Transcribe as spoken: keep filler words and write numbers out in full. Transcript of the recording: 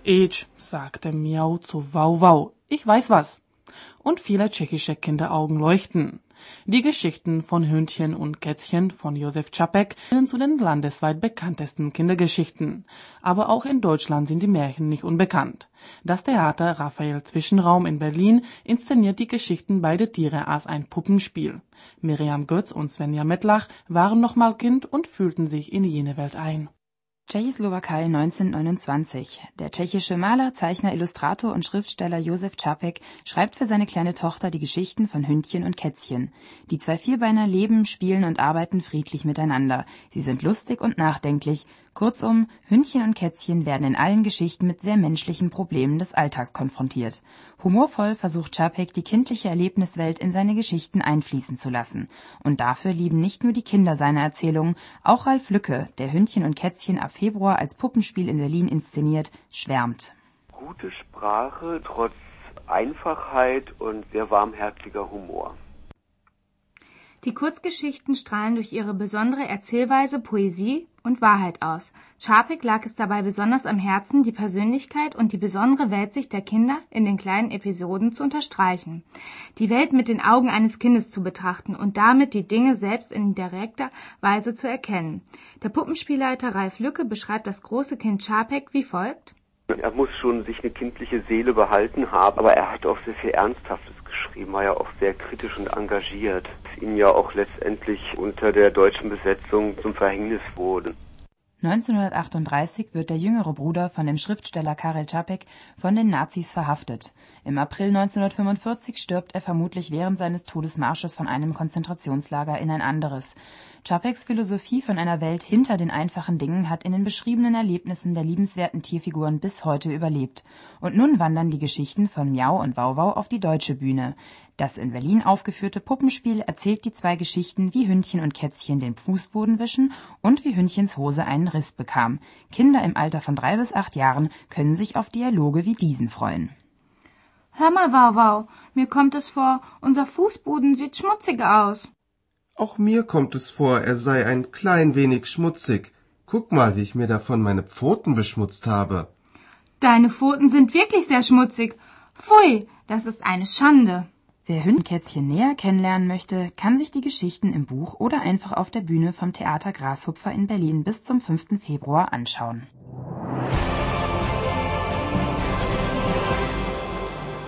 Ich, sagte Miau zu Wau Wau, ich weiß was. Und viele tschechische Kinderaugen leuchten. Die Geschichten von Hündchen und Kätzchen von Josef Čapek gehören zu den landesweit bekanntesten Kindergeschichten. Aber auch in Deutschland sind die Märchen nicht unbekannt. Das Theater Raphael Zwischenraum in Berlin inszeniert die Geschichten Beide Tiere als ein Puppenspiel. Miriam Götz und Svenja Mettlach waren noch mal Kind und fühlten sich in jene Welt ein. Tschechoslowakei neunzehnhundertneunundzwanzig. Der tschechische Maler, Zeichner, Illustrator und Schriftsteller Josef Čapek schreibt für seine kleine Tochter die Geschichten von Hündchen und Kätzchen. Die zwei Vierbeiner leben, spielen und arbeiten friedlich miteinander. Sie sind lustig und nachdenklich. Kurzum, Hündchen und Kätzchen werden in allen Geschichten mit sehr menschlichen Problemen des Alltags konfrontiert. Humorvoll versucht Čapek, die kindliche Erlebniswelt in seine Geschichten einfließen zu lassen. Und dafür lieben nicht nur die Kinder seine Erzählungen, auch Ralf Lücke, der Hündchen und Kätzchen ab Februar als Puppenspiel in Berlin inszeniert, schwärmt. Gute Sprache, trotz Einfachheit und sehr warmherziger Humor. Die Kurzgeschichten strahlen durch ihre besondere Erzählweise, Poesie und Wahrheit aus. Čapek lag es dabei besonders am Herzen, die Persönlichkeit und die besondere Weltsicht der Kinder in den kleinen Episoden zu unterstreichen. Die Welt mit den Augen eines Kindes zu betrachten und damit die Dinge selbst in direkter Weise zu erkennen. Der Puppenspielleiter Ralf Lücke beschreibt das große Kind Čapek wie folgt. Er muss schon sich eine kindliche Seele behalten haben, aber er hat auch sehr viel Ernsthaftes geschrieben, war ja auch sehr kritisch und engagiert, was ihm ja auch letztendlich unter der deutschen Besetzung zum Verhängnis wurde. neunzehnhundertachtunddreißig wird der jüngere Bruder von dem Schriftsteller Karel Čapek von den Nazis verhaftet. Im April neunzehnhundertfünfundvierzig stirbt er vermutlich während seines Todesmarsches von einem Konzentrationslager in ein anderes. Čapeks Philosophie von einer Welt hinter den einfachen Dingen hat in den beschriebenen Erlebnissen der liebenswerten Tierfiguren bis heute überlebt. Und nun wandern die Geschichten von Miau und Wau Wau auf die deutsche Bühne. Das in Berlin aufgeführte Puppenspiel erzählt die zwei Geschichten, wie Hündchen und Kätzchen den Fußboden wischen und wie Hündchens Hose einen Riss bekam. Kinder im Alter von drei bis acht Jahren können sich auf Dialoge wie diesen freuen. Hör mal, Wau Wau, mir kommt es vor, unser Fußboden sieht schmutzig aus. Auch mir kommt es vor, er sei ein klein wenig schmutzig. Guck mal, wie ich mir davon meine Pfoten beschmutzt habe. Deine Pfoten sind wirklich sehr schmutzig. Pfui, das ist eine Schande. Wer Hündkätzchen näher kennenlernen möchte, kann sich die Geschichten im Buch oder einfach auf der Bühne vom Theater Grashupfer in Berlin bis zum fünften Februar anschauen.